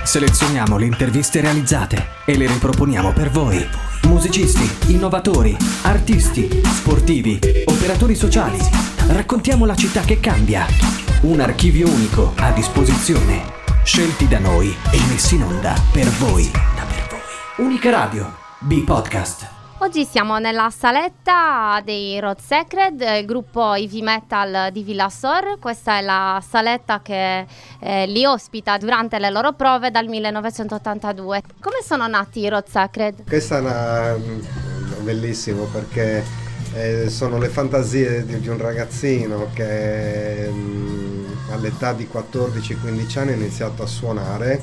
Selezioniamo le interviste realizzate e le riproponiamo per voi. Musicisti, innovatori, artisti, sportivi, operatori sociali. Raccontiamo la città che cambia. Un archivio unico a disposizione. Scelti da noi e messi in onda per voi. Unica Radio, B-Podcast. Oggi siamo nella saletta dei Road Sacred, il gruppo heavy metal di Villasor. Questa è la saletta che li ospita durante le loro prove dal 1982. Come sono nati i Road Sacred? Questa è bellissimo perché sono le fantasie di un ragazzino che all'età di 14-15 anni ha iniziato a suonare.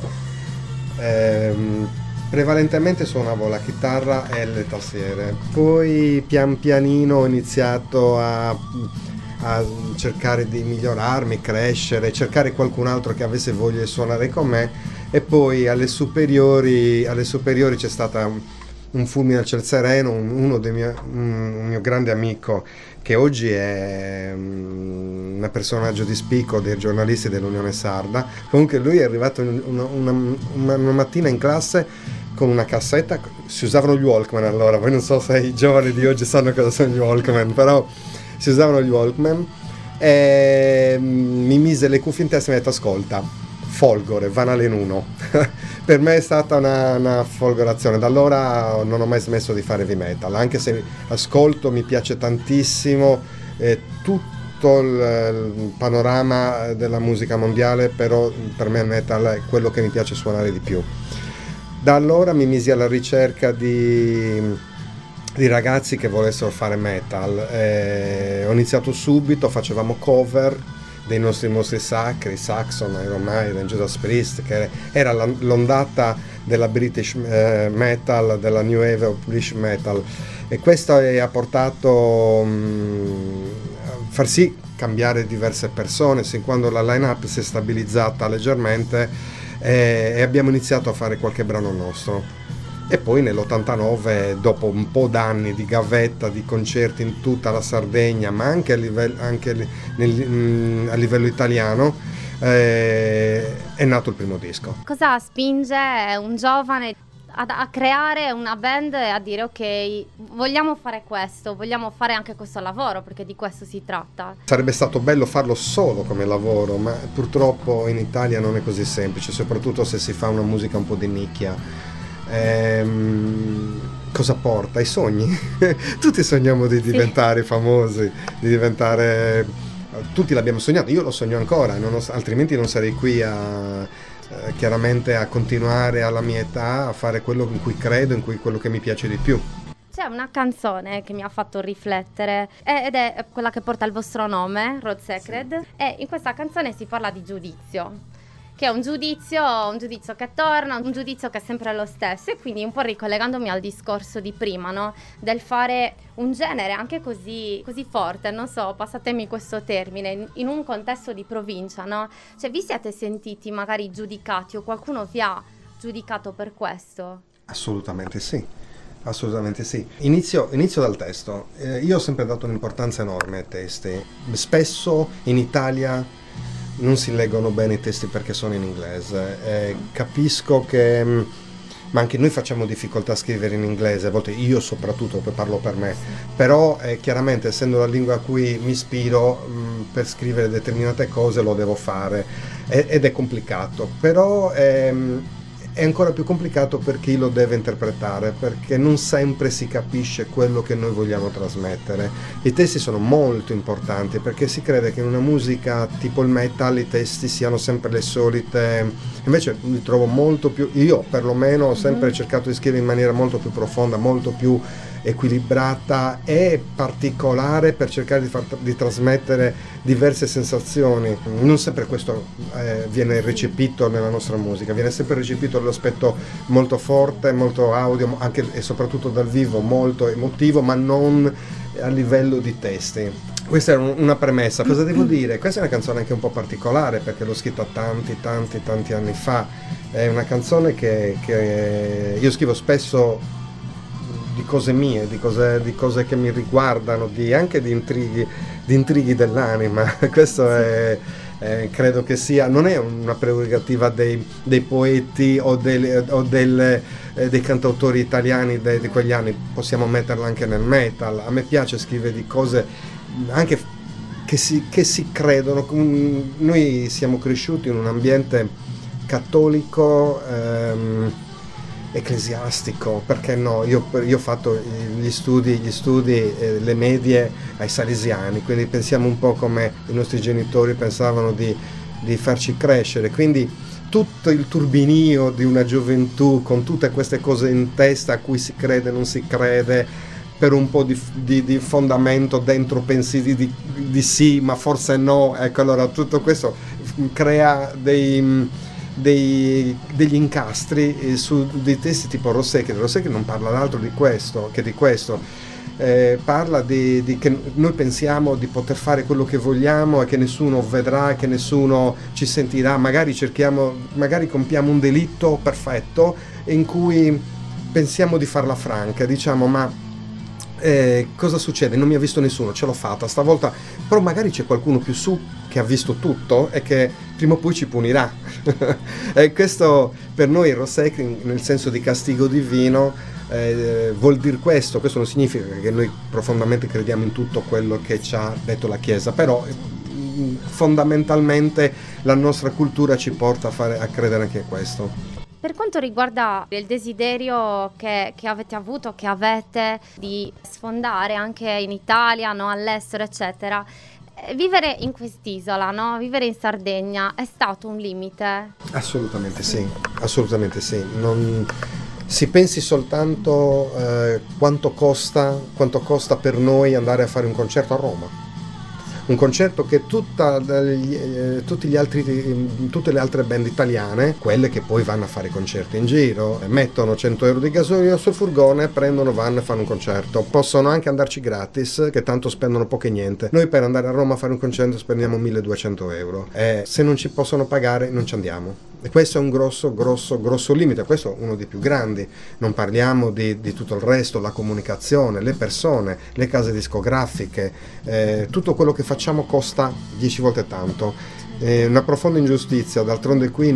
Prevalentemente suonavo la chitarra e le tastiere, poi pian pianino ho iniziato a cercare di migliorarmi, crescere, cercare qualcun altro che avesse voglia di suonare con me, e poi alle superiori c'è stata un fulmine al ciel sereno, un mio grande amico che oggi è un personaggio di spicco dei giornalisti dell'Unione Sarda. Comunque lui è arrivato una mattina in classe con una cassetta. Si usavano gli Walkman allora, poi non so se i giovani di oggi sanno cosa sono gli Walkman, però si usavano gli Walkman, e mi mise le cuffie in testa e mi ha detto: ascolta, Folgore, Van Halen 1. Per me è stata una folgorazione. Da allora non ho mai smesso di fare heavy metal, anche se ascolto, mi piace tantissimo tutto il panorama della musica mondiale, però per me il metal è quello che mi piace suonare di più. Da allora mi misi alla ricerca di ragazzi che volessero fare metal. Ho iniziato subito, facevamo cover dei nostri mostri sacri, Saxon, Iron Maiden, Judas Priest, che era l'ondata della British metal, della New Wave of British metal, e questo ha portato a far sì cambiare diverse persone, sin quando la line-up si è stabilizzata leggermente, e abbiamo iniziato a fare qualche brano nostro. E poi nell'89, dopo un po' d'anni di gavetta, di concerti in tutta la Sardegna, ma anche a livello italiano, è nato il primo disco. Cosa spinge un giovane a creare una band e a dire: ok, vogliamo fare questo, vogliamo fare anche questo lavoro, perché di questo si tratta? Sarebbe stato bello farlo solo come lavoro, ma purtroppo in Italia non è così semplice, soprattutto se si fa una musica un po' di nicchia. Cosa porta? I sogni. Tutti sogniamo di diventare famosi, di diventare... Tutti l'abbiamo sognato, io lo sogno ancora, altrimenti non sarei qui chiaramente a continuare alla mia età a fare quello in cui credo, quello che mi piace di più. C'è una canzone che mi ha fatto riflettere ed è quella che porta il vostro nome, Road Sacred, sì. E in questa canzone si parla di giudizio, che è un giudizio che torna, un giudizio che è sempre lo stesso, e quindi un po' ricollegandomi al discorso di prima, no? Del fare un genere anche così forte, non so, passatemi questo termine, in un contesto di provincia, no? Cioè, vi siete sentiti magari giudicati, o qualcuno vi ha giudicato per questo? Assolutamente sì. Assolutamente sì. Inizio dal testo. Io ho sempre dato un'importanza enorme ai testi. Spesso in Italia non si leggono bene i testi perché sono in inglese. Capisco che, ma anche noi facciamo difficoltà a scrivere in inglese, a volte io soprattutto, parlo per me, però chiaramente, essendo la lingua a cui mi ispiro, per scrivere determinate cose lo devo fare, ed è complicato, però è ancora più complicato per chi lo deve interpretare, perché non sempre si capisce quello che noi vogliamo trasmettere. I testi sono molto importanti, perché si crede che in una musica tipo il metal i testi siano sempre le solite, invece li trovo molto più, io perlomeno ho sempre cercato di scrivere in maniera molto più profonda, molto più equilibrata e particolare, per cercare di trasmettere diverse sensazioni. Non sempre questo viene recepito nella nostra musica, viene sempre recepito l'aspetto molto forte, molto audio, anche e soprattutto dal vivo, molto emotivo, ma non a livello di testi. Questa è una premessa. Cosa devo dire? Questa è una canzone anche un po' particolare, perché l'ho scritta tanti anni fa. È una canzone che io scrivo spesso di cose mie, di cose che mi riguardano, anche di intrighi dell'anima. Questo è credo che non è una prerogativa dei poeti o dei cantautori italiani di quegli anni, possiamo metterla anche nel metal. A me piace scrivere di cose anche che si credono. Noi siamo cresciuti in un ambiente cattolico, ecclesiastico, perché no? Io ho fatto gli studi, le medie ai salesiani, quindi pensiamo un po' come i nostri genitori pensavano di farci crescere, quindi tutto il turbinio di una gioventù con tutte queste cose in testa a cui si crede, non si crede, per un po' di fondamento dentro pensi di sì, ma forse no, ecco, allora tutto questo crea degli incastri su dei testi tipo Rosecchi non parla d'altro di questo, parla di che noi pensiamo di poter fare quello che vogliamo e che nessuno vedrà, che nessuno ci sentirà, magari compiamo un delitto perfetto in cui pensiamo di farla franca, diciamo ma cosa succede? Non mi ha visto nessuno, ce l'ho fatta stavolta, però magari c'è qualcuno più su che ha visto tutto e che prima o poi ci punirà. E questo per noi il Rosecchi, nel senso di castigo divino, vuol dire questo non significa che noi profondamente crediamo in tutto quello che ci ha detto la Chiesa, però fondamentalmente la nostra cultura ci porta a credere anche in questo. Per quanto riguarda il desiderio che avete avuto, che avete di sfondare anche in Italia, no, all'estero, eccetera, vivere in quest'isola, no? Vivere in Sardegna è stato un limite? Assolutamente sì. Non si pensi soltanto quanto costa per noi andare a fare un concerto a Roma. Un concerto che tutte le altre band italiane, quelle che poi vanno a fare concerti in giro, mettono 100 euro di gasolio sul furgone, vanno e fanno un concerto. Possono anche andarci gratis, che tanto spendono poco e niente. Noi per andare a Roma a fare un concerto spendiamo 1200 euro. E se non ci possono pagare non ci andiamo. E questo è un grosso limite, questo è uno dei più grandi. Non parliamo di tutto il resto, la comunicazione, le persone, le case discografiche, tutto quello che facciamo costa 10 volte tanto. Una profonda ingiustizia, d'altronde qui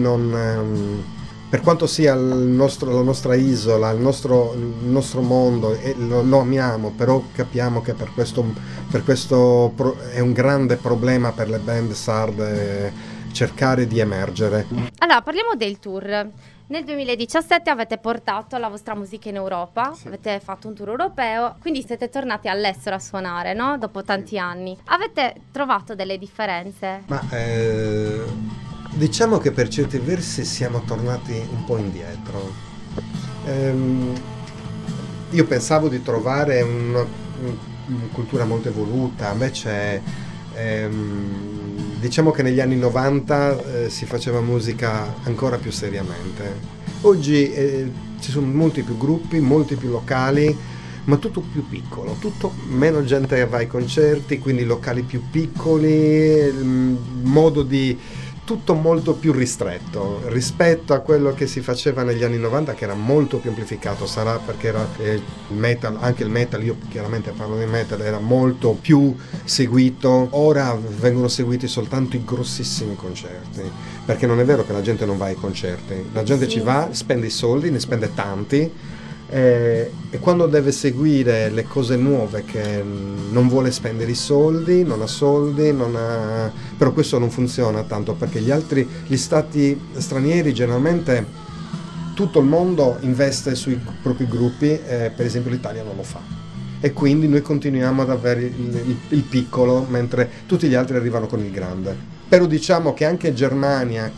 per quanto sia la nostra isola, il nostro mondo, e lo amiamo, però capiamo che per questo è un grande problema per le band sarde cercare di emergere. Allora, parliamo del tour. Nel 2017 avete portato la vostra musica in Europa, sì. Avete fatto un tour europeo, quindi siete tornati all'estero a suonare, no? Dopo tanti anni. Avete trovato delle differenze? Ma diciamo che per certi versi siamo tornati un po' indietro. Io pensavo di trovare una cultura molto evoluta, invece diciamo che negli anni 90 si faceva musica ancora più seriamente. Oggi ci sono molti più gruppi, molti più locali, ma tutto più piccolo, tutto meno gente che va ai concerti, quindi locali più piccoli, tutto molto più ristretto rispetto a quello che si faceva negli anni 90, che era molto più amplificato. Sarà perché era il metal, anche il metal, io chiaramente parlo di metal, era molto più seguito. Ora vengono seguiti soltanto i grossissimi concerti, perché non è vero che la gente non va ai concerti, la gente ci va, spende i soldi, ne spende tanti, e quando deve seguire le cose nuove che non vuole spendere i soldi, non ha soldi, però questo non funziona tanto, perché gli stati stranieri generalmente tutto il mondo investe sui propri gruppi, per esempio l'Italia non lo fa, e quindi noi continuiamo ad avere il piccolo mentre tutti gli altri arrivano con il grande. Però diciamo che anche Germania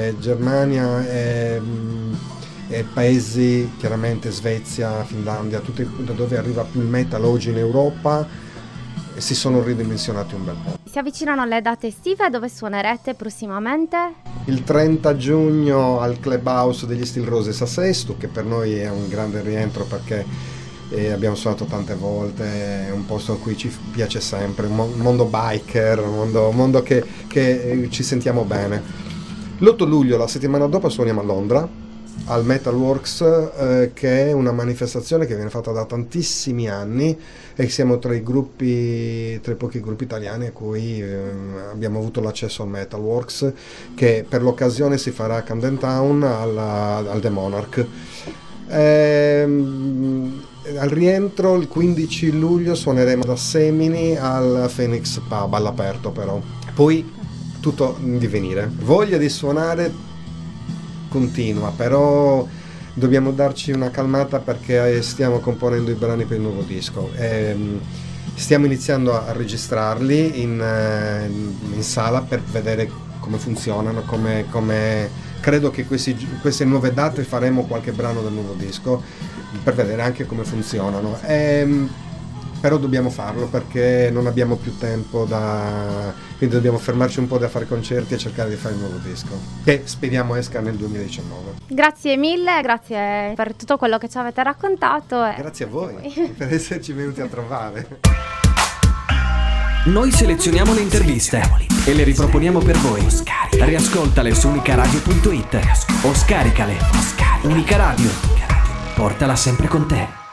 e paesi, chiaramente Svezia, Finlandia, tutti da dove arriva più il metal oggi in Europa, si sono ridimensionati un bel po'. Si avvicinano le date estive, dove suonerete prossimamente? Il 30 giugno al Clubhouse degli Steel Roses a Sesto, che per noi è un grande rientro perché abbiamo suonato tante volte, è un posto in cui ci piace sempre, un mondo biker, un mondo che ci sentiamo bene. L'8 luglio, la settimana dopo, suoniamo a Londra, al Metalworks, che è una manifestazione che viene fatta da tantissimi anni e siamo tra i pochi gruppi italiani a cui abbiamo avuto l'accesso al Metalworks, che per l'occasione si farà a Camden Town al The Monarch. Al rientro il 15 luglio suoneremo da Semini al Phoenix Pub all'aperto, però poi tutto in divenire. Voglia di suonare continua, però dobbiamo darci una calmata perché stiamo componendo i brani per il nuovo disco. Stiamo iniziando a registrarli in sala per vedere come funzionano, come credo che queste nuove date faremo qualche brano del nuovo disco per vedere anche come funzionano. Però dobbiamo farlo perché non abbiamo più tempo, quindi dobbiamo fermarci un po' da fare concerti e cercare di fare il nuovo disco, che speriamo esca nel 2019. Grazie mille, grazie per tutto quello che ci avete raccontato. Grazie a voi per esserci venuti a trovare. Noi selezioniamo le interviste e le riproponiamo per voi. Riascoltale su unicaradio.it o scaricale. Unica Radio, portala sempre con te.